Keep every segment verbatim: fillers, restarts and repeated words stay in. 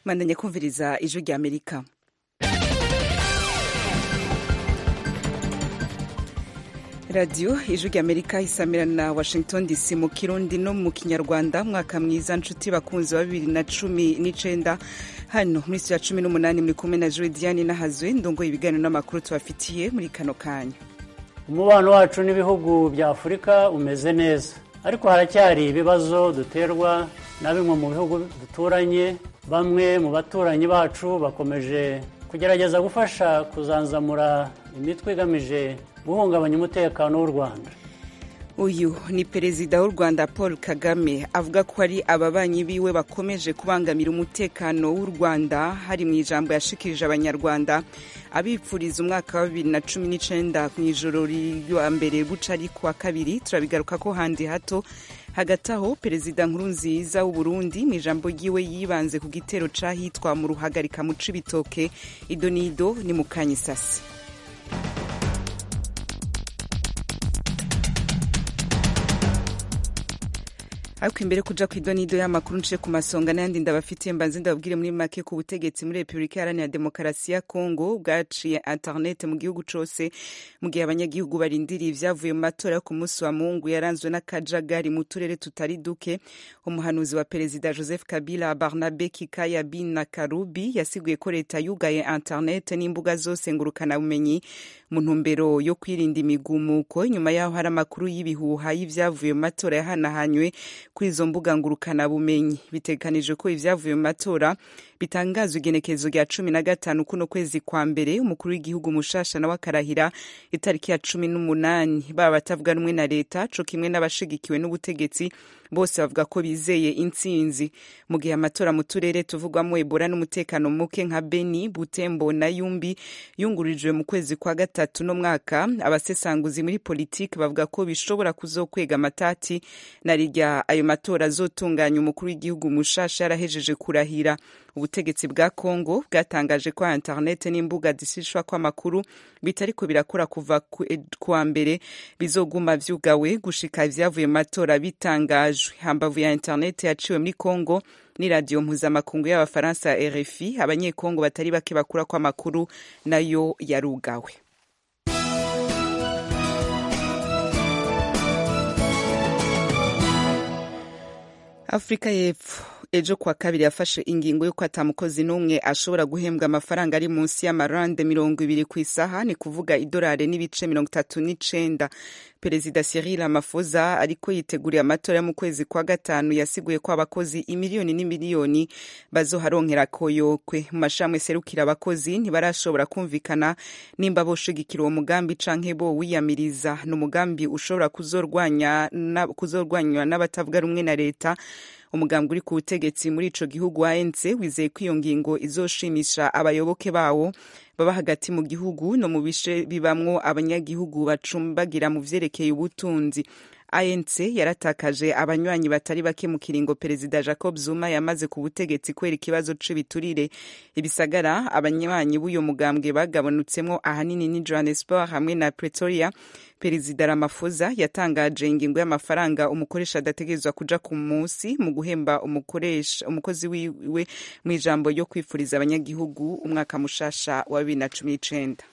Mandanya kumviriza ijwi rya Amerika. Radio ijwi rya Amerika isamira na Washington D C mu Kirundi no mu Kinyarwanda. Mwaka mwiza nshuti bakunzi wa bibiri na cumi n'icenda. Hano muri ya cumi n'umunani muri kumwe na Jodiane Nahazwe ndongo ibiganiro n'amakuru tubafitiye muri kano kanya. Umubano wacu n'ibihugu bya Afurika umeze neza, ariko haracyari ibibazo duterwa na bimwe mu bihugu duturanye. Bamwe mu baturanyi bacu bakomeje kugerageza gufasha kuzanzamura imitwe igamije guhungabanya umutekano w'u Rwanda. Uyu ni perezida w'u Rwanda Paul Kagame avuga ko ari ababanyi biwe bakomeje kubangamira umutekano w'u Rwanda. Hari mu ijambo yashikirije abanyarwanda abipfuriza umwaka wa bibiri na cumi n'icenda mu ijoro rya mbere buca ari kuwa kabiri. Turabigaruka ko handi hato. Hagati aho perezida Nkurunziza w'u Burundi mu ijambo ryiwe yibanze ku gitero cahitwa mu Ruhagarika mu Cibitoke. Idonido ni mu Kanyisasi. Ariko imbere kuja kw'idonido y'amakuru nce ku masonga n'ayandi ndabafitiye mbanze ndababwire muri make ku butegetsi muri Republika Iharanira Demokarasi ya Kongo bwaciye internet mu gihugu cose mu gihe abanyagihugu barindiriye ivyavuye mu matora yo ku munsi wa Mungu yaranzwe n'akajagari mu turere tutari duke. Umuhanuzi wa perezida Joseph Kabila Barnabe Kikaya Bin Karubi yasiguye ko leta yugaye internet n'imbuga zose ngurukana bumenyi mu ntumbero yo kwirinda imigumuko. Nyuma yaho hari amakuru y'ibihuha y'ivyavuye mu matora yahanahanywe kuri izo mbuga ngurukana bumenyi. Bitegekanijwe ko ivyavuye mu matora bitangazwa igenekerezo rya cumi na gatanu kuno kwezi kwa mbere. Umukuru w'igihugu mushasha nawe akarahira itariki ya cumi n'umunani. Baba batavuga rumwe na leta co kimwe n'abashigikiwe n'ubutegetsi bose bavuga ko bizeye intsinzi. Mu gihe amatora mu turere tuvugwamo Ebola n'umutekano muke nka Beni, Butembo na Yumbi yungurijwe mu kwezi kwa gatatu no mwaka, abasesanguzi muri politiki bavuga ko bishobora kuzokwega amatati na rirya ayo matora azotunganya umukuru w'igihugu mushasha yarahejeje kurahira. Ubutegetsi bwa Kongo bwatangaje ko internet n'imbuga zisishwa kwa makuru bitariko birakora kuva kuwa mbere bizoguma vyugawe gushika ivyavuye mu matora bitangajwe. Hambavu ya internet yaciwe muri Kongo ni radio mpuzamakungu y'Abafaransa R F I, abanyekongo batari bake bakura kwa makuru nayo yarugawe. Afrika y'Epfo ejo kwa kabiri yafashe ingingo yo kwata mukozi n'umwe ashobora guhembwa amafaranga ari munsi y'amarande mirongo ibiri ku isaha, ni kuvuga idolari n'ibice mirongo itatu n'icenda. Perezida Cyril Ramaphosa ariko yiteguriye amatora yo mu kwezi kwa gatanu yasiguye ko abakozi imiliyoni n'imiliyoni bazoharonkera koyokwe. Mu mashami serukira abakozi ntibarashobora kumvikana nimba boshigikira uwo mugambi canke bo wiyamiriza. N'umugambi ushobora kuzorwanya na, kuzorwanywa n'abatavuga rumwe na leta. Umugambi uri ku butegetsi muri ico gihugu A N C wizeye ko iyo ngingo izoshimisha abayoboke bawo baba hagati mu gihugu no mu bishe bibamwo abanyagihugu bacumbagira mu vyerekeye ubutunzi. A N C yaratakaje abanywanyi batari bake mu kiringo perezida Jacob Zuma yamaze ku butegetsi kwera ikibazo c'ibiturire. Ibisagara abanywanyi b'uyo mugambwe bagabanutsemwo ahanini ni Johannesburg hamwe na Pretoria. Perezida Ramaphosa yatangaje ingingo y'amafaranga umukoresha adategerezwa kuja ku munsi mu guhemba umukoresha umukozi wiwe mu ijambo ryo kwifuriza abanyagihugu umwaka mushasha wa bibiri na cumi n'icenda.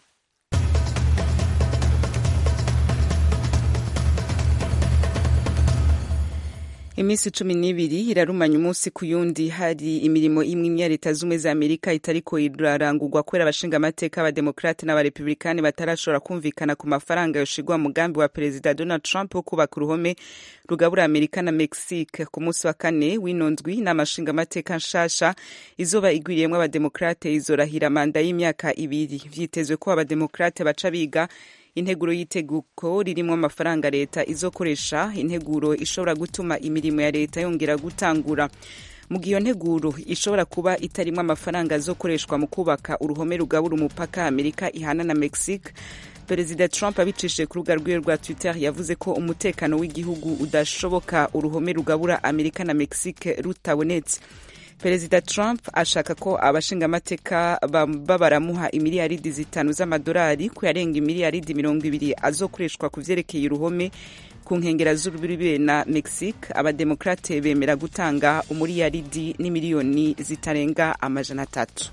Imisi cumi n'ibiri irarumanya umunsi ku yundi. Hari imirimo imwe ya leta zumwe za Amerika itariko irarangurwa kwera abashinga amateka abademokrate n'abarepublikani batarashobora kumvikana ku mafaranga yoshigwa mugambi wa perezida Donald Trump wo kubaka uruhome rugabura Amerika na Mexique. Ku munsi wa kane w'inondwi n'amashinga amateka nshasha izoba igwiriyemwo abademokrate izorahira manda y'imyaka ibiri. Vyitezwe ko abademokrate baca biga integuro y'iteguko ririmo amafaranga leta izokoresha, integuro ishobora gutuma imirimo ya leta yongera gutangura. Mu gihe iyo nteguro ishobora kuba itarimwo amafaranga azokoreshwa mu kubaka uruhome rugabura umupaka Amerika ihana na Mexique, Perezida Trump abicishije ku rubuga rwiwe rwa Twitter yavuze ko umutekano w'igihugu udashoboka uruhome rugabura Amerika na Mexique rutabonetse. Perezida Trump ashaka ko abashinga amateka babaramuha imiliyaridi zitanu z'amadolari ku yarenga imiliyaridi mirongo ibiri azokoreshwa ku vyerekeye uruhome ku nkengera z'urubibe na Mexique abademokrate bemera gutanga umuriyaridi n'imiliyoni zitarenga amajana atatu.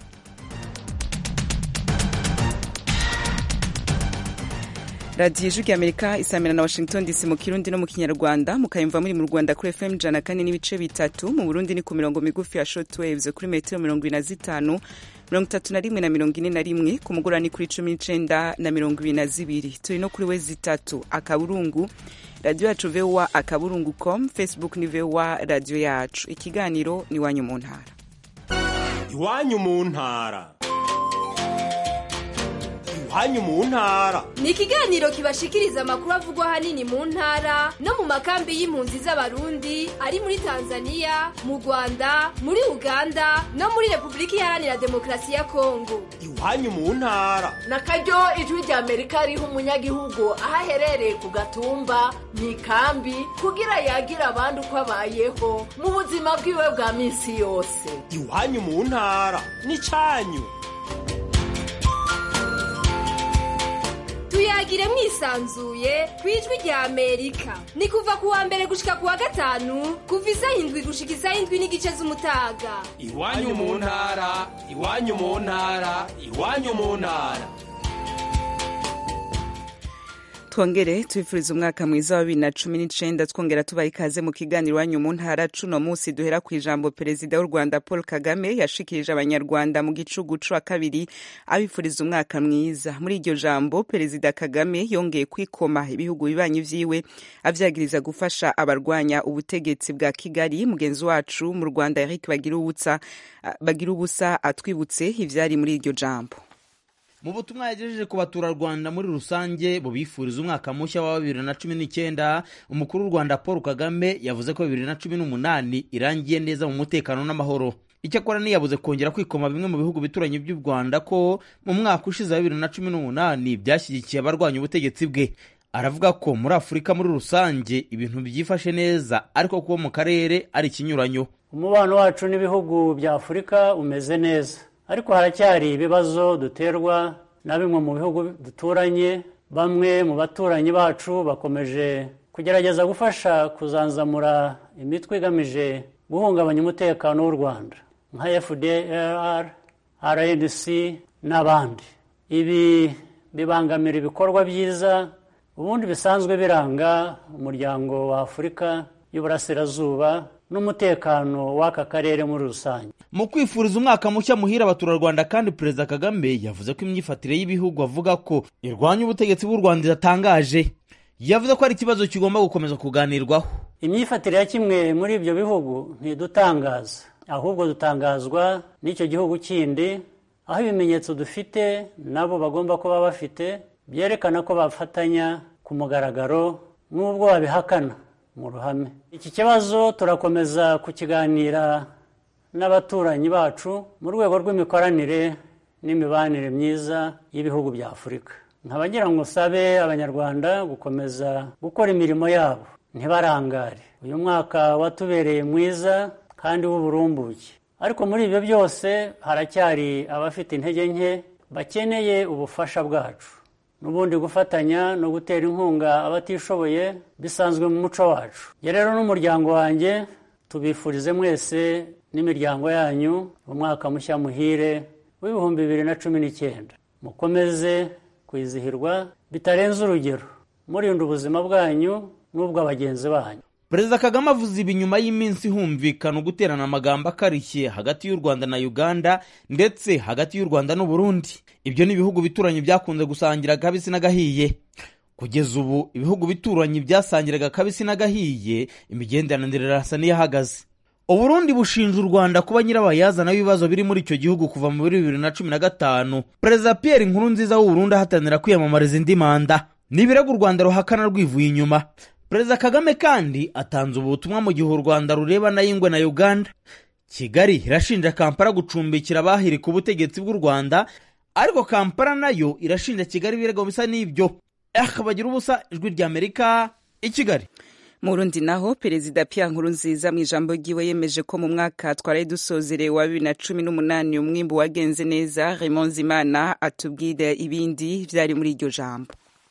radiyo ijwi ry'amerika isamira na Washington D C mu kirundi no mu kinyarwanda mukayumva muri mu Rwanda kuri F M jana kane n'ibice bitatu, mu Burundi ni ku mirongo migufi ya shortwaves kuri metero mirongo ine na zitanu mirongo itatu na rimwe na mirongo ine na rimwe, ku mugoroba ni kuri cumi n'icenda na mirongo ibiri na zibiri. Turi no kuri wezi itatu akaburungu radio yacu V O A akaburungu com, Facebook ni V O A radio yacu. Ikiganiro ni Iwanyu mu ntara. Iwanyu mu ntara. Iwanyu mu ntara ni ikiganiro kibashikiriza amakuru avugwa hanini mu ntara no mu makambi y'impunzi z'abarundi ari muri Tanzania, mu Rwanda, muri Uganda no muri Republika Iharanira Demokarasi ya Kongo. Iwanyu mu ntara na karyo ijwi ry'Amerika riha umunyagihugu aho aherereye ku gatumba mu ikambi kugira yagira abandi uko abayeho mu buzima bwiwe bwa minsi yose. Iwanyu mu ntara ni canyu. Tuyagire mwisanzuye kwijwi rya Amerika. Ni kuva kuwa mbere gushika kuwa gatanu kuva isaha indwi gushika isaha indwi n'igice z'umutaga. Iwanyu mu ntara, iwanyu mu ntara, iwanyu mu ntara. Twongere tubifuriza umwaka mwiza wa bibiri na cumi n'icenda, twongera tubaha ikaze mu kiganiro Iwanyu mu ntara. Cuno musi duhera ku ijambo Perezida w'u Rwanda Paul Kagame yashikirije abanyarwanda mu gicugu ca kabiri abifuriza umwaka mwiza. Muri iryo jambo Perezida Kagame yongeye kwikoma ibihugu bibanyi vyiwe avyagiriza gufasha abarwanya ubutegetsi bwa Kigali. Mugenzi wacu mu Rwanda Eric Bagiruwubusa Bagiruwubusa atwibutse ivyari muri iryo jambo. Mu butumwa yagejeje ku baturarwanda muri rusange bubifuriza umwaka mushya wa bibiri na cumi n'icyenda, umukuru w'u Rwanda Paul Kagame yavuze ko bibiri na cumi n'umunani irangiye neza mu mutekano n'amahoro. Icyakora ntiyabuze kongera kwikoma bimwe mu bihugu bituranye by'u Rwanda ko mu mwaka ushize wa bibiri na cumi n'umunani byashyigikiye abarwanya ubutegetsi bwe. Aravuga ko muri Afurika muri rusange ibintu byifashe neza, ariko kuba mu karere ari ikinyuranyo. Umubano wacu n'ibihugu bya Afurika umeze neza, ariko haracyari ibibazo duterwa na bimwe mu bihugu duturanye. Bamwe mu baturanyi bacu bakomeje kugerageza gufasha kuzanzamura imitwe igamije guhungabanya umutekano w'u Rwanda nka F D L R, R N C n'abandi. Ibi bibangamira ibikorwa byiza ubundi bisanzwe biranga umuryango wa Afurika y'Uburasirazuba n'umutekano w'aka karere muri rusange. Mu kwifuriza umwaka mushya muhira abaturarwanda kandi Perezida Kagame yavuze ko imyifatire y'ibihugu avuga ko irwanya ubutegetsi bw'u Rwanda iratangaje. Yavuze ko ari ikibazo kigomba gukomeza kuganirwaho. Imyifatire ya kimwe muri ibyo bihugu ntidutangaza, ahubwo dutangazwa n'icyo gihugu kindi, aho ibimenyetso dufite nabo bagomba kuba bafite byerekana ko bafatanya ku mugaragaro n'ubwo babihakana mu ruhame. Iki kibazo turakomeza kukiganira n'abaturanyi bacu mu rwego rw'imikoranire n'imibanire myiza y'ibihugu bya Afurika. Nkabagira ngo sabe abanyarwanda gukomeza gukora imirimo yabo ntibarangare. Uyu mwaka watubereye mwiza kandi w'uburumbuke, ariko muri ibyo byose haracyari abafite intege nke bakeneye ubufasha bwacu. Nubundi gufatanya no gutera inkunga abatishoboye bisanzwe mu muco wacu. Ye rero n'umuryango wanjye tubifurize mwese n'imiryango yanyu umwaka mushya muhire w'ibihumbi bibiri na cumi n'icyenda. Mukomeze kwizihirwa bitarenze urugero, murinda ubuzima bwanyu n'ubw'abagenzi banyu. Perezida Kagame avuze ibi nyuma y'iminsi humvikana guterana amagambo akarishye hagati y'u Rwanda na Uganda ndetse hagati y'u Rwanda n'u Burundi. Ibyo ni ibihugu bituranye byakunze gusangira kabisi n'agahiye. Kugeza ubu ibihugu bituranye byasangiraga kabisi n'agahiye, imigenderanire irasa n'iyahagaze. U Burundi bushinja u Rwanda kuba nyirabayazana w'ibibazo biri muri icyo gihugu kuva mu bibiri na cumi na gatanu. Perezida Pierre Nkurunziza w'u Burundi ahatanira kwiyamamariza indi manda. N'ibirego u Rwanda ruhakana rwivuye inyuma. Perezida Kagame kandi atanze ubutumwa mu gihe u Rwanda rureba na Ingwe na Uganda. Kigali irashinja Kampala gucumbikira abahiri ku butegetsi bw'u Rwanda, ariko Kampala nayo irashinja Kigali ibirego bisa n'ibyo. Eh bagira ubusa ijwi rya Amerika i Kigali. Mu Burundi naho Perezida Pierre Nkurunziza mu ijambo ryiwe yemeje ko mu mwaka twari dusozereye wa bibiri na cumi n'umunani umwimbu wagenze neza. Raymond Zimana atubwira ibindi vyari muri iryo jambo.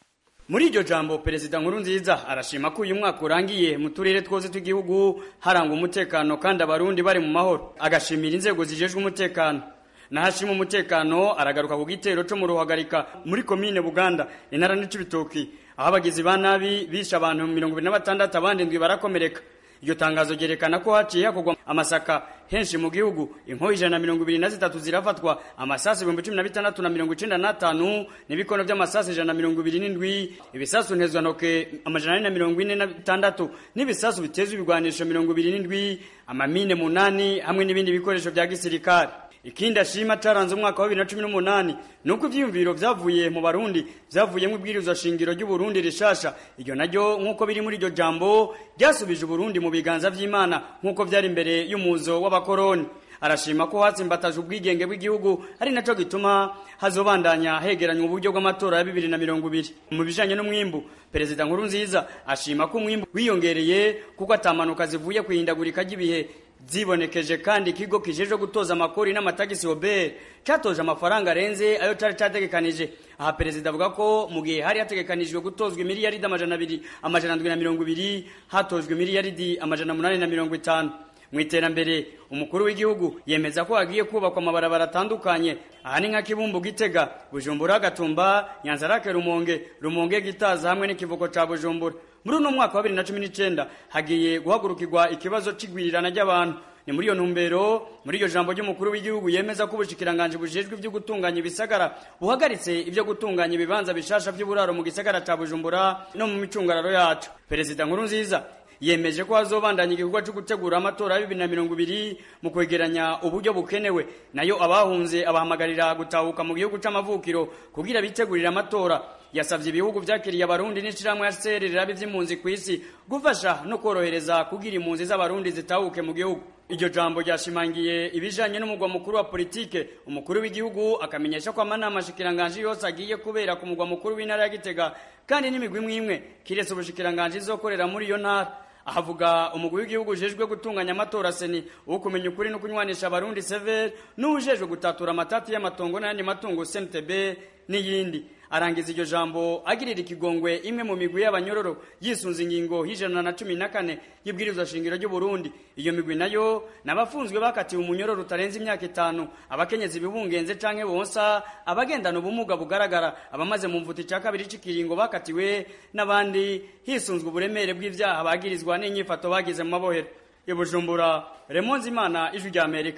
Muri iryo jambo Perezida Nkurunziza arashima ko uyu mwaka urangiye mu turere twose tw'igihugu haranga umutekano kandi abarundi bari mu mahoro, agashimira inzego zijejwe umutekano. Nahashima umutekano aragaruka ku gitero cyo mu Ruhagarika muri komine Buganda intara n'Cibitoki, aho abagizi ba nabi bisha abantu mirongo ibiri na batandatu abandi ndwi barakomereka. Iyo tangazo ryerekana ko haciye hakogwa amasaka henshi mu gihugu, inko ijana na mirongo ibiri na zitatu zirafatwa, amasasi ibihumbi cumi na bitandatu na mirongo icenda n'atanu n'ibikono by'amasasi ijana na mirongo ibiri n'indwi, ibisasu ntezwantoke amajana ane na mirongo ine na bitandatu n'ibisasu bitezwe ibigwanisho mirongo ibiri n'indwi, amamine munani hamwe n'ibindi bikoresho bya gisirikare. Ikindi ashima caranze umwaka wa bibiri na cumi n'umunani nuko ivyiyumviro vyavuye mu Barundi vyavuye mu bwirizwa shingiro ry'u Burundi rishasha. Iryo naryo nkuko biri muri iryo jambo ryasubije Burundi mu biganza vy'Imana nkuko vyari imbere y'umuzo w'abakoroni. Arashima ko hatsimbataje ubwigenge bw'igihugu ari naco gituma hazobandanya hegeranywa uburyo bw'amatora ya bibiri na mirongo ibiri. Mu bijanye n'umwimbu, Perezida Nkurunziza ashima ko umwimbu wiyongereye kuko atamanuka zivuye kwihindagurika ry'ibihe zibonekeje, kandi ikigo kijeje gutoza amakori n'amatagisi O B R cyatoje amafaranga arenze ayo cari cyategekanije. Aha Perezida avuga ko mu gihe hari hategekanijwe gutozwa miliyaridi amajana abiri amajana ndwi na mirongo ibiri hatojwe miliyaridi amajana munani na mirongo itanu. Mu iterambere umukuru w'igihugu yemeza ko hagiye kubakwa amabarabara atandukanye, aha ni nka Kibumbu Gitega, Bujumbura Gatumba, Nyanzarake Rumonge, Rumonge Gitaza hamwe n'ikivuko ca Bujumbura. Muri uno mwaka wa bibiri na cumi n'icenda hagiye guhagurukirwa ikibazo c'igwirirana ry'abantu. Ni muri iyo ntumbero muri iyo jambo ry'umukuru w'igihugu yemeza ko ubushikiranganje bujejwe ibyo gutunganya ibisagara buhagaritse ibyo gutunganya ibibanza bishasha by'uburaro mu gisagara ca Bujumbura no mu micungararo yacu. Perezida Nkurunziza yemeje ko hazobandanya igikorwa cyo gutegura amatora ya bibiri na mirongo ibiri mu kwegeranya uburyo bukenewe, nayo abahunze abahamagarira gutahuka mu gihugu c'amavukiro kugira bitegurira amatora. Yasavye ibihugu vyakiriye abarundi n'ishiramwe yaserera by'impunzi kw'isi gufasha no korohereza kugira impunzi z'abarundi zitahuke mu gihugu. Iryo jambo ryashimangiye ibijanye n'umugwa mukuru wa politike. Umukuru w'igihugu akamenyesha ko amanama shikiranganje yose agiye kubera ku mugwa mukuru w'intara ya Gitega, kandi n'imigwi imwe kiretse ubushikiranganje izokorera muri iyo ntara. Ahavuga umugwi w'igihugu ujejwe gutunganya amatora seni wo kumenya ukuri no kunywanisha abarundi sever n'ujejwe gutatura amatati y'amatongo n'ayandi matungo C N T B n'iyindi. Arangiza iryo jambo agirira ikigongwe imwe mu migwi y'abanyororo yisunze ingingo y'ijana na cumi na kane y'ibwirizwa shingiro ry'u Burundi. Iyo migwi nayo nabafunzwe bakatiwe umunyororo utarenze imyaka itanu, abakenyezi bibungenze canke bonsa, abagendana ubumuga bugaragara, abamaze mu mvuti ca kabiri c'ikiringo bakatiwe, n'abandi hisunzwe uburemere bw'ivyaha bagirizwa n'inyifato bagize mu mabohero. I Bujumbura, Raymond Zimana, Ijwi rya Amerika.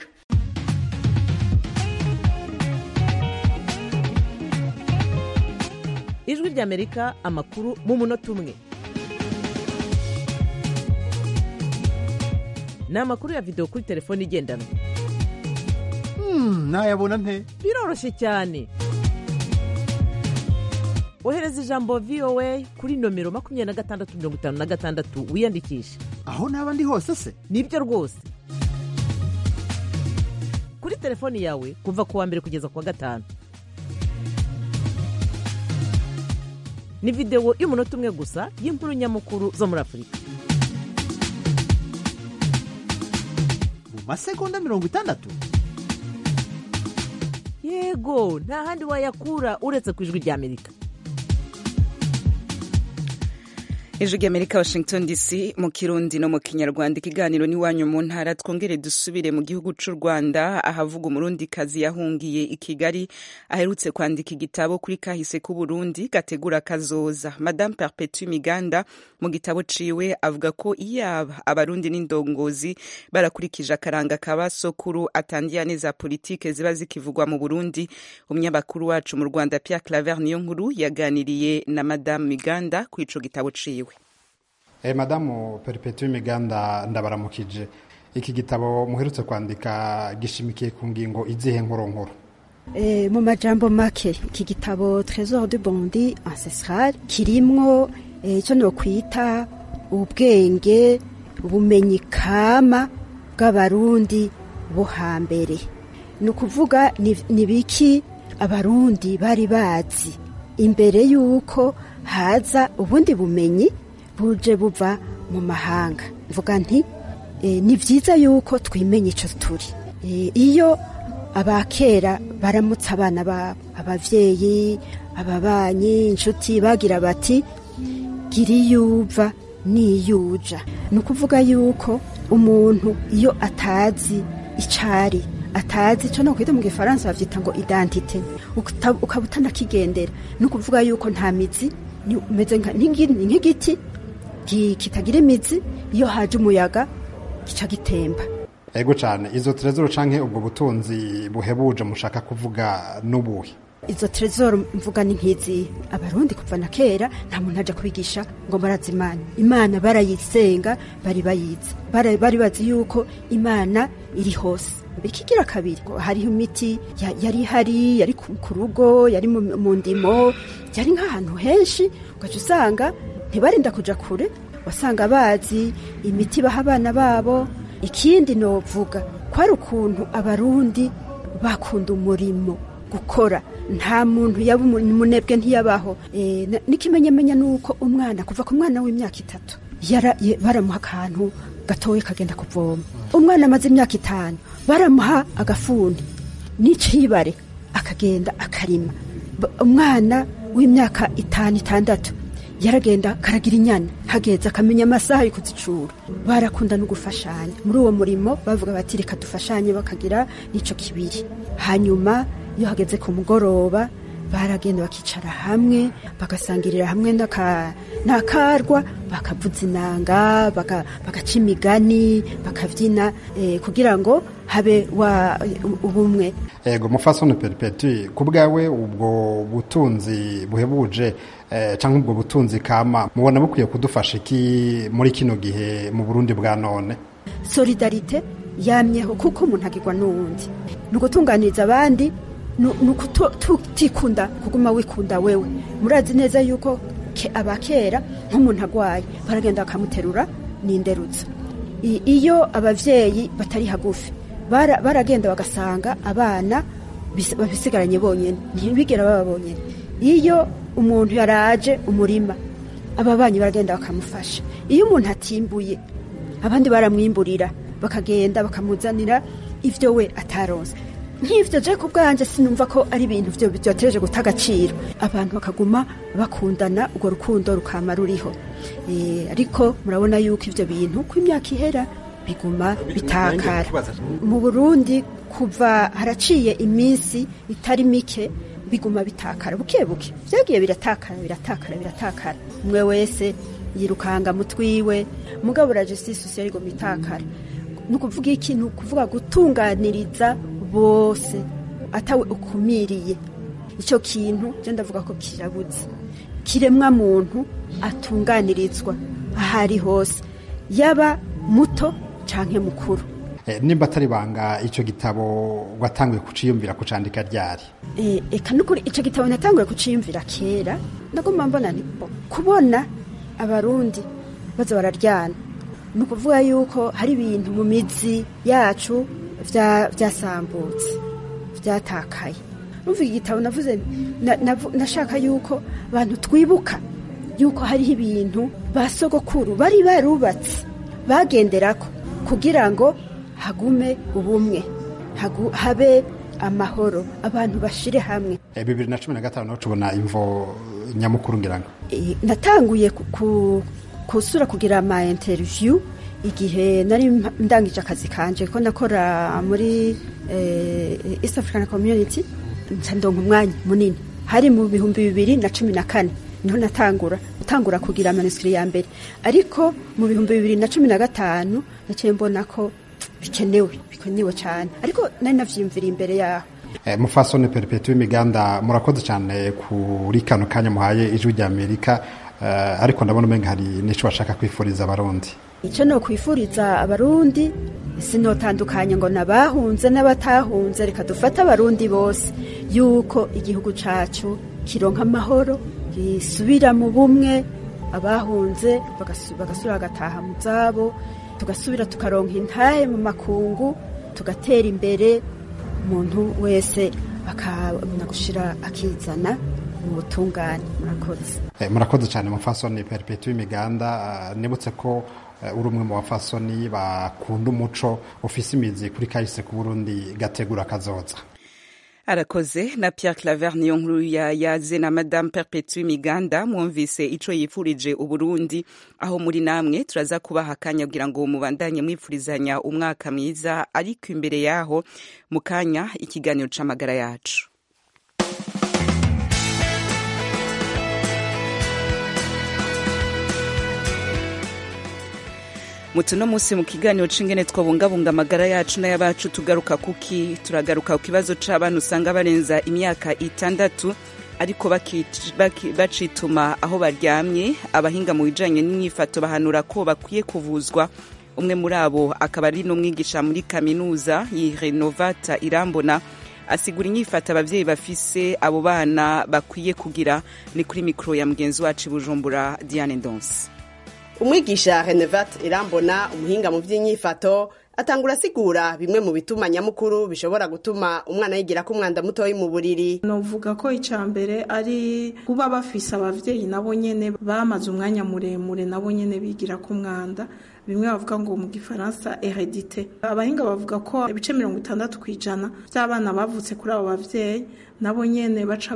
Ijwi rya Amerika, amakuru mu munota umwe. Ni amakuru ya video kuri telefone igendanwa. Hmm, nayabona nte? Biroroshye cyane. Ohereza ijambo V O A kuri nomero makumyabiri na gatandatu mirongo itanu na gatandatu wiyandikishe. Aho naba ndi hose se? Nibyo rwose. Kuri telefone yawe kuva ku wa mbere kugeza ku wa gatanu. Ni video y'umunota umwe gusa y'inkuru nyamukuru zo muri Afurika. Mu masegonda mirongo itandatu? Yego, nta handi wayakura uretse ku Ijwi rya Amerika. Ijwi rya Amerika, Washington D C, mu Kirundi no mu Kinyarwanda. Ikiganiro ni wanyu mu ntara. Twongere dusubire mu gihugu c'u Rwanda, ahavuga umurundi kazi yahungiye i Kigali aherutse kwandika igitabo kuri kahise ku Burundi gategura kazoza. Madame Perpetuelle Miganda mu gitabo ciwe avuga ko iyaba abarundi n'indongozi barakurikije akaranga kabasokuru atangiye neza politike ziba zikivugwa mu Burundi. Umunyamakuru wacu mu Rwanda Pierre Claver Niyonkuru yaganiriye na Madame Miganda ku ico gitabo ciwe. Eh, Madamu Perpetuelle Miganda, ndabaramukije. Iki gitabo muherutse kwandika gishimikiye ku ngingo izihe nkoronkoro? Eh, mu majambo make, iki gitabo Trésor du Burundi ancestral kirimwo icyo eh, no kwita ubwenge, ubumenyi kama bw'abarundi bo hambere. Ni ukuvuga ni biki abarundi bari bazi imbere yuko haza ubundi bumenyi buje buva mu mahanga. Mvuga nti e, ni vyiza yuko twimenye ico turi. E, iyo abakera baramutsa abana babo, abavyeyi, ababanyi inshuti bagira bati gira iyuva niyuja. ni ukuvuga yuko umuntu iyo atazi icari atazi cyo no kwita mu gifaransa bavyita ngo identité ukaba utanakigendera, ni ukuvuga yuko nta mizi, umeze nk'igiti kitagira imizi, iyo haje umuyaga gica gitemba. Ego cyane, izo trezoro canke ubwo butunzi buhebuje mushaka kuvuga n'ubuhe? Izo trezoro mvuga ni nkizi abarundi kuva na kera nta muntu aje kubigisha ngo barazi Imana. Imana barayisenga, bari bayizi, bari bari bazi yuko Imana iri hose. Bikigira kabiri hariho imiti yari hari yari ku rugo, yari mu ndimo, yari nk'ahantu henshi, ugaca usanga ntibarinda kuja kure, wasanga bazi imiti baha abana babo. Ikindi novuga kwari ukuntu abarundi bakunda umurimo gukora, nta muntu yaba umunebwe ntiyabaho. E, n'ikimenyamenya nuko umwana kuva ku mwana w'imyaka itatu yara baramuha akantu gatoye kagenda kuvoma. Umwana amaze imyaka itanu baramuha agafuni n'icibare akagenda akarima. Umwana w'imyaka itanu itandatu yaragenda karagira inyana, hageze akamenya amasaha yo kuzicura. Barakunda no gufashanya muri uwo murimo, bavuga bati reka dufashanye, bakagira nico kibiri. Hanyuma iyo hageze ku mugoroba baragenda bakicara hamwe bagasangirira hamwe n'akarwa, bakavuza inanga, bagaca imigani, bakavyina eh, kugira ngo habe wa ubumwe. Ego mufasone perpetu kubwawe ubwo butunzi buhebuje eh, cyangwa ubwo butunzi kama mubona bukwiye kudufasha iki muri kino gihe mu Burundi bwa none? Solidarite yamyeho kuko umuntu agirwa n'uwundi, nugutunganiriza abandi, nukutikunda kuguma wikunda wewe. Murazi neza yuko abakera nk'umuntu agwaye baragenda bakamuterura n'inderutso. Iyo abavyeyi batari hagufi bara baragenda bagasanga abana babisigaranye bonyene, ntibigera baba bonyene. Iyo umuntu yaraje umurima ababanyi baragenda bakamufasha. Iyo umuntu atimbuye abandi baramwimburira, bakagenda bakamuzanira ivyo we ataronse. Nk'ivyo je kubwanje sinumva ko ari ibintu vyo byateje gutagaciro, abantu bakaguma bakundana, urwo rukundo rukama ruriho. E, ariko murabona yuko ivyo bintu ku imyaka ihera biguma bitakara. Mu Burundi kuva haraciye iminsi itari mike biguma bitakara buke buke, vyagiye biratakara biratakara biratakara. Umwe wese yirukanga mutwiwe, mugabo la justice sociale go bitakara. Nukuvuga ikintu kuvuga gutunganiriza bose atawe ukumiriye. Ico kintu je ndavuga ko kirabuze. Kiremwa muntu atunganirizwa ahari hose, yaba muto canke mukuru. E, nimba atari banga ico gitabo watanguye kuciyumvira kucandika ryari? E, eka nukuri ico gitabo natanguye kuciyumvira kera, ndagomba mbona nipo kubona abarundi baza bararyana. Nukuvuga yuko hari ibintu mu mizi yacu vya vyasambutse vyatakaye. Numva igitabo navuze nashaka yuko abantu twibuka yuko hari ibintu basogokuru bari barubatse bagenderako kugira ngo hagume ubumwe, hagu, habe amahoro, abantu bashire hamwe. E, bibiri na cumi na gatanu no tubona imvo nyamukuru ngirango. E, natanguye ku kusura kugira ama interview igihe nari ndangije akazi kanje ko nakora muri eh, East African Community, nsandonka umwanya munini. Hari mu bihumbi bibiri na cumi na kane niho natangura utangura kugira manuscript ya mbere, ariko mu bihumbi bibiri na cumi na gatanu naciye mbona ko bikenewe bikenewe cyane, ariko nari navyimvira imbere yaho. Eh, mufasone perpetu imiganda murakoze cyane kuri kano kanya muhaye ijwi rya Amerika. Uh, ariko ndabona umenga hari nico bashaka kwifuriza abarundi. Ico no kwifuriza abarundi sinotandukanye ngo nabahunze n'abatahunze, reka dufata abarundi bose yuko igihugu cacu kironka amahoro, gisubira mu bumwe, abahunze bagasubira bagataha mu zabo, tugasubira tukaronka intahe mu makungu, tugatera imbere, umuntu wese akabona gushira akizana ubutungane. Murakoze. Eh, murakoze cyane mufasoni perpetu imiganda. Uh, nibutse ko uh, uri umwe mu bafasoni bakunda umuco ufise imizi kuri kahise ku Burundi gategura kazoza. arakoze na Pierre Claver niyo nkuru yaze na Madame Perpetuelle Miganda mwumvise ico yifurije Uburundi aho muri namwe turaza kubaha akanya kugira ngo mubandanye mwifurizanya umwaka mwiza ariko imbere yaho mu kanya ikiganiro c'amagara yacu. Mutuno musi mu kiganiro c'ingene twabungabunga amagara yacu n'ayabacu tugaruka kuki turagaruka ku kibazo c'abana usanga barenza imyaka itandatu ariko bacituma aho baryamye. Abahinga mu bijanye n'imyifato bahanura ko bakwiye kuvuzwa. Umwe muri abo akaba ari n'umwigisha muri kaminuza Renovata Irambona asigura inyifato abavyeyi bafise abo bana bakwiye kugira. Ni kuri mikro ya mugenzi wacu Bujumbura Diane Ndonse. Umwigisha Renovate Irambona umuhinga mu vy'inyifato atangura asigura bimwe mu bituma nyamukuru bishobora gutuma umwana yigira ko umwanda mutoyi mu buriri. Novuga ko icambere ari kuba bafise abavyeyi nabo nyene bamaze umwanya muremure nabo nyene bigira ko umwanda, bimwe bavuga ngo mu gifaransa heredité. Abahinga bavuga ko ibice mirongo itandatu kwijana by'abana bavutse kuri abo bavyeyi nabo nyene baca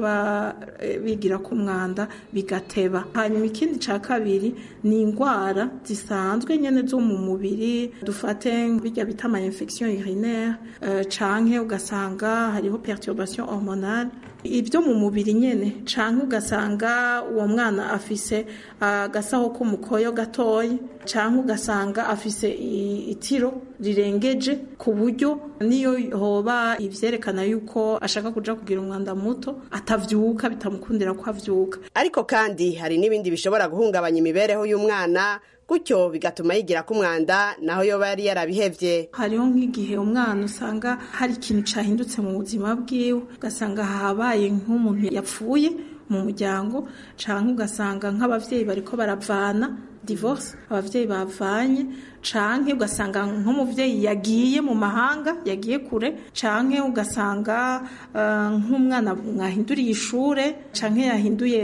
bigira ku mwanda bigateba. Hanyuma ikindi ca kabiri ni ingwara zisanzwe nyene zo mu mubiri, dufate bijya bita ama infection urinaire uh, canke ugasanga hariho perturbation hormonale ibyo mu mubiri nyene, canke ugasanga uwo mwana afise agasaho uh, k'umukoyo gatoyi, canke ugasanga afise itiro rirengeje ku buryo niyo hoba ivyerekana yuko ashaka kuja kugira umwanda muto atavyuka, bitamukundira ko avyuka. Ariko kandi hari n'ibindi bishobora guhungabanya imibereho y'umwana gutyo bigatuma yigira ku mwanda naho yoba yari yarabihevye. Hariho nk'igihe umwana usanga hari ikintu cahindutse mu buzima bwiwe, ugasanga habaye nk'umuntu yapfuye mu muryango, canke ugasanga nk'abavyeyi bariko baravana divorce, abavyeyi bavanye, canke ugasanga nk'umuvyeyi yagiye mu mahanga, yagiye kure, canke ugasanga uh, nk'umwana mwahinduriye ishure, canke yahinduye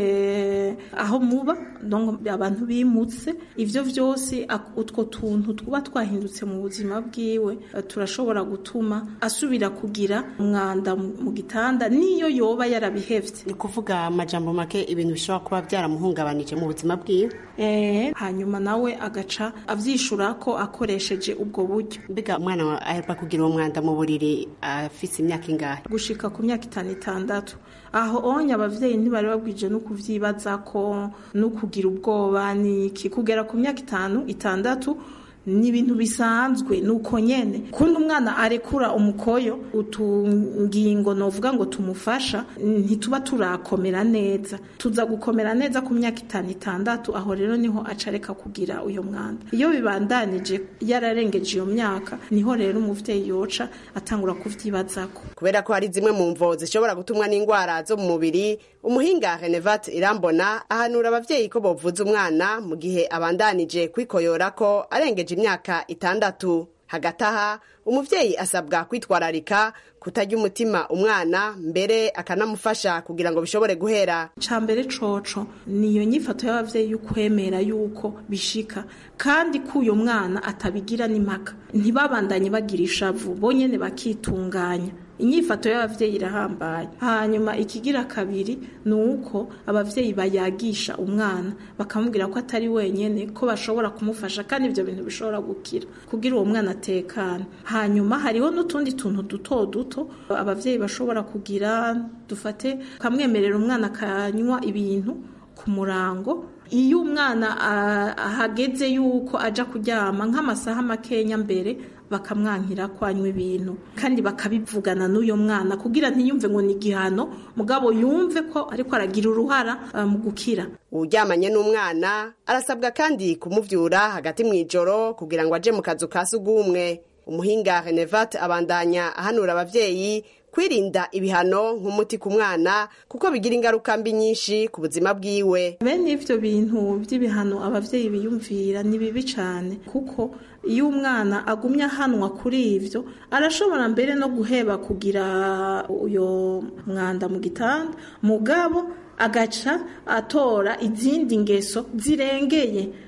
aho muba, donc abantu bimutse. Ivyo vyose utwo tuntu tuba twahindutse mu buzima bwiwe uh, turashobora gutuma asubira kugira umwanda mu gitanda niyo yoba yarabihevye. Ni kuvuga amajambo make ibintu bishobora kuba byaramuhungabanije mu buzima bwiwe. Eh, hanyuma nawe agaca avyishura ko akoresheje ubwo buryo. Mbega umwana aheruka kugira uwo mwanda mu buriri afise imyaka ingahe? Gushika ku myaka itanu itandatu. Aho onye abavyeyi ntibari babwije no kuvyibaza ko no kugira ubwoba ni kikugera ku myaka itanu itandatu ni ibintu bisanzwe nuko nyene. Kundi umwana arekura umukoyo utungingo novuga ngo tumufasha ntituba turakomera neza, tuza gukomera neza ku myaka itanu itandatu, aho rero niho acareka kugira uyo mwanda. Iyo bibandanije yararengeje iyo myaka niho rero umuvyeyi yoca atangura kuvyibazako. Kubera ko hari zimwe mu mvo zishobora gutumwa n'ingwara zo mu mubiri, umuhinga Renovate Irambona ahanura abavyeyi ko bovuza umwana mu gihe abandanije kwikoyora ko arengeje imyaka itandatu. Hagataha umuvyeyi asabwa kwitwararika kutarya umutima umwana, mbere akanamufasha kugira ngo bishobore guhera. Cambere coco niyo nyifato y'abavyeyi y'ukwemera yuko bishika kandi kuyo mwana atabigira n'impaka, ntibabandanye bagira ishavu, bonyene bakitunganya. Inyifato y'abavyeyi irahambaye. Hanyuma ikigira kabiri nuko abavyeyi bayagisha umwana bakamubwira ko atari wenyene, ko bashobora kumufasha kandi ivyo bintu bishobora gukira kugira uwo mwana atekana. Hanyuma hariho n'utundi tuntu duto duto abavyeyi bashobora kugira, dufate kamwemerera umwana akanywa ibintu ku murango. Iyo umwana ahageze yuko aja kuryama nk'amasaha makenya mbere bakamwankira kwanywa ibintu kandi bakabivugana n'uyo mwana kugira ntiyumve ngo ni igihano, mugabo yumve ko ariko aragira uruhara uh, mu gukira. Uryamanye n'umwana arasabwa kandi kumuvyura hagati mw'ijoro kugira ngo aje mu kazu ka sugumwe. Umuhinga Renovate abandanya ahanura abavyeyi kwirinda ibihano nk'umuti ku mwana kuko bigira ingaruka mbi nyinshi ku buzima bwiwe. Bene ivyo bintu by'ibihano abavyeyi biyumvira ni bibi cane, kuko iyo umwana agumya ahanwa kuri ivyo arashobora mbere no guheba kugira uyo mwanda mu gitanda, mugabo agaca atora izindi ngeso zirengeye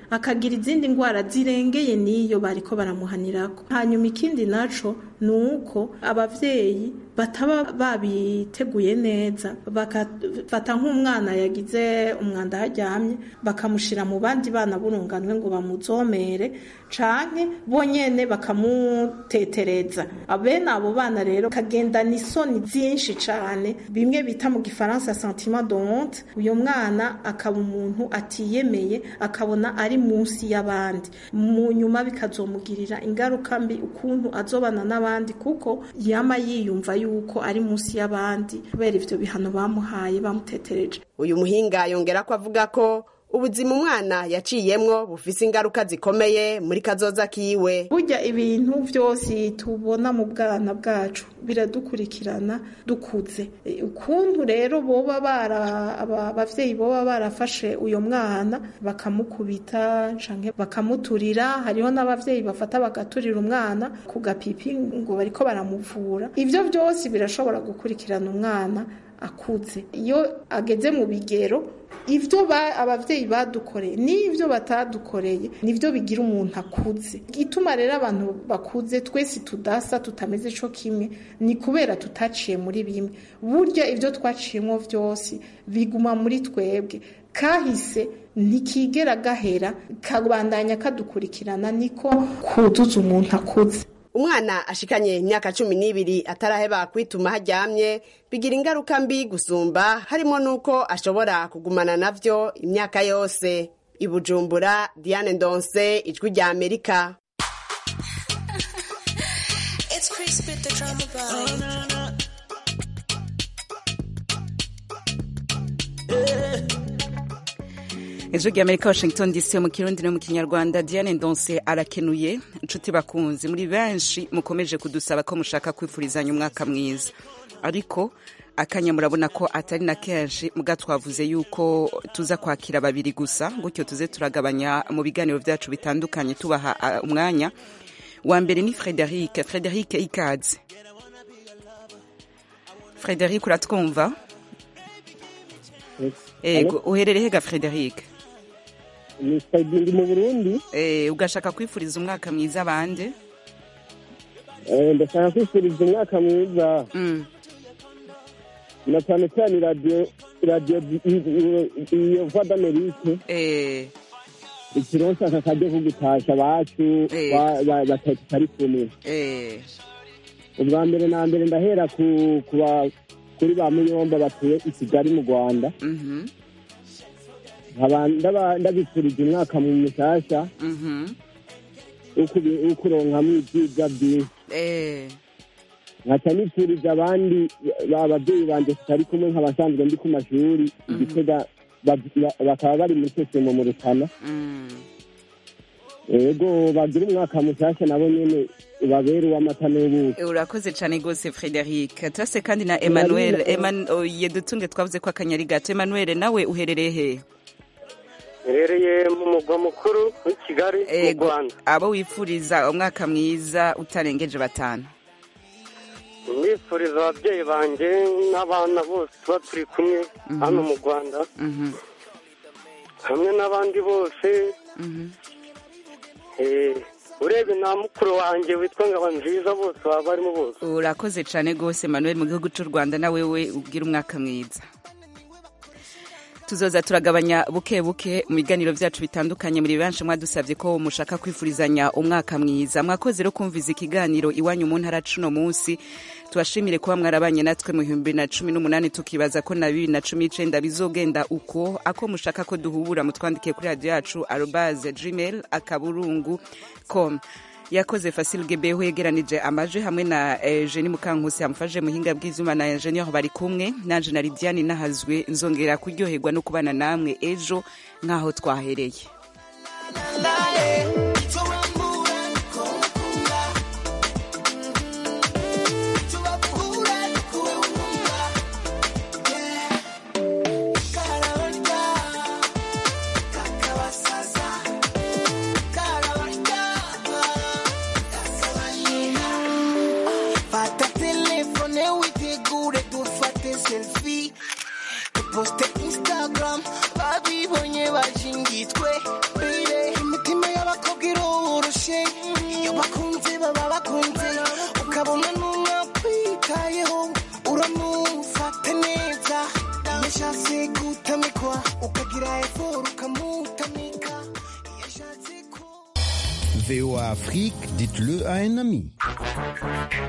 akagira izindi ndwara zirengeye n'iyo bariko baramuhanirako. Hanyuma ikindi naco ni uko abavyeyi bataba babiteguye neza, bakafata nk'umwana yagize umwanda haryamye bakamushira mu bandi bana burunganwe ngo bamuzomere canke bonyene bakamutetereza. Abene abo bana rero kagendana isoni zinshi cane, bimwe bita mu gifaransa sentiment de honte. Uyo mwana akaba umuntu atiyemeye, akabona ari munsi y'abandi, mu nyuma bikazomugirira ingaruka mbi ukuntu azobana n'abandi, kuko yama yiyumva yuko ari munsi y'abandi kubera ivyo bihano bamuhaye bamutetereje. Uyu muhinga yongera ko avuga ko ubuzima umwana yaciyemwo bufise ingaruka zikomeye muri kazoza kiwe. Burya ibintu vyose tubona mu bwana bwacu biradukurikirana dukuze. Ukuntu rero boba bara abavyeyi boba barafashe uyo mwana bakamukubita canke bakamuturira, hariho n'abavyeyi bafata bagaturira umwana ku gapipi ngo bariko baramuvura. Ivyo vyose birashobora gukurikirana umwana akuze. Iyo ageze mu bigero, ivyo abavyeyi badukoreye n'ivyo batadukoreye nivyo bigira umuntu akuze. Gituma rero abantu bakuze twese tudasa, tutameze co kimwe, ni kubera tutaciye muri bimwe. Burya ivyo twaciyemo vyose biguma muri twebwe, kahise ntikigera gahera, kabandanya kadukurikirana, niko kuzuza umuntu akuze. Umwana ashikanye imyaka cumi n'ibiri ataraheba kwituma haryamye bigira ingaruka mbi gusumba, harimo nuko ashobora kugumana navyo imyaka yose. I Bujumbura, Diane Ndonse, Ijwi rya Amerika. Ijwi rya Amerika, Washington D C, mu Kirundi no mu Kinyarwanda. Diane Ndonse arakenuye. Inshuti bakunzi, muri benshi mukomeje kudusaba ko mushaka kwifurizanya umwaka mwiza, ariko akanya murabona ko atari na kenshi. Muga twavuze yuko tuza kwakira babiri gusa, gutyo tuze turagabanya mu biganiro vyacu bitandukanye, tubaha uh, umwanya. Wa mbere ni Frederic. Frederic, ikaze. Frederic, uratwumva? Ego, uherereye hega Frederic? Ndi mu Burundi. Eh, ugashaka kwifuriza umwaka mwiza bande? Eh, ndashaka kwifuriza umwaka mwiza. Mm. Na cyane cyane radio radio iyo Voix d'Amérique. Eh. Ikironsa akajya kugutasha bacu batari kumwe. Eh. Ubwa mbere na mbere ndahera ku kuba kuri ba Muyomba batuye i Kigali mu Rwanda. Mhm. Abanda ndabifurije umwaka mu musasha. Mhm. Ukubi ukuronka mu byiza byi. Eh. Nkaca nifurije abandi bababyeyi banje tutari kumwe nk'abasanzwe ndi ku mashuri igitega bakaba bari muri sesemo mu Rutana. Mm. Ego bagira umwaka musasha nabo nyene babera uw'amata n'ubuki. Urakoze cyane gose Frederic. Tase kandi na Emmanuel. Emmanuel yedutunge twavuze ko akanyari gato. Emmanuel, nawe uherereye he? Herereye mu mugwa mukuru w'i Kigali mu Rwanda. Abo wifuriza umwaka mwiza utarengeje batanu? Nifuriza ababyeyi banjye n'abana bose tuba turi kumwe hano mu Rwanda, hamwe n'abandi bose. Urebe na mukuru wanjye witwa Ngabanziza, bose baba barimo bose. Urakoze cyane gose Emmanuel, mu gihugu cy'u Rwanda. Nawe we ubwira umwaka mwiza. Tuzoza turagabanya buke buke mu biganiro vyacu bitandukanye. Muri benshi mwadusavye ko mushaka kwifurizanya umwaka mwiza. Mwakoze rero kumviza ikiganiro Iwanyu mu Ntara cuno munsi. Tubashimire kuba mwarabanye natwe mu bihumbi na cumi n'umunani, tukibaza ko na bibiri na cumi n'icenda bizogenda uko. Ako mushaka ko duhubura mutwandike kuri radio yacu arobase gmail akaburungu com. Yakoze Fasil Gebeho yegeranije amaje hamwe na Eugenie Mukankusi amfaje muhinga bw'izuma na Engineer bari kumwe nanje na Lidiane Nahazwe. Nzongera kuryoherwa no kubana namwe ejo nkaho twahereye. Poste Instagram, babibonye bashingitwe, baby. V O A Afrique, dites-le à un ami.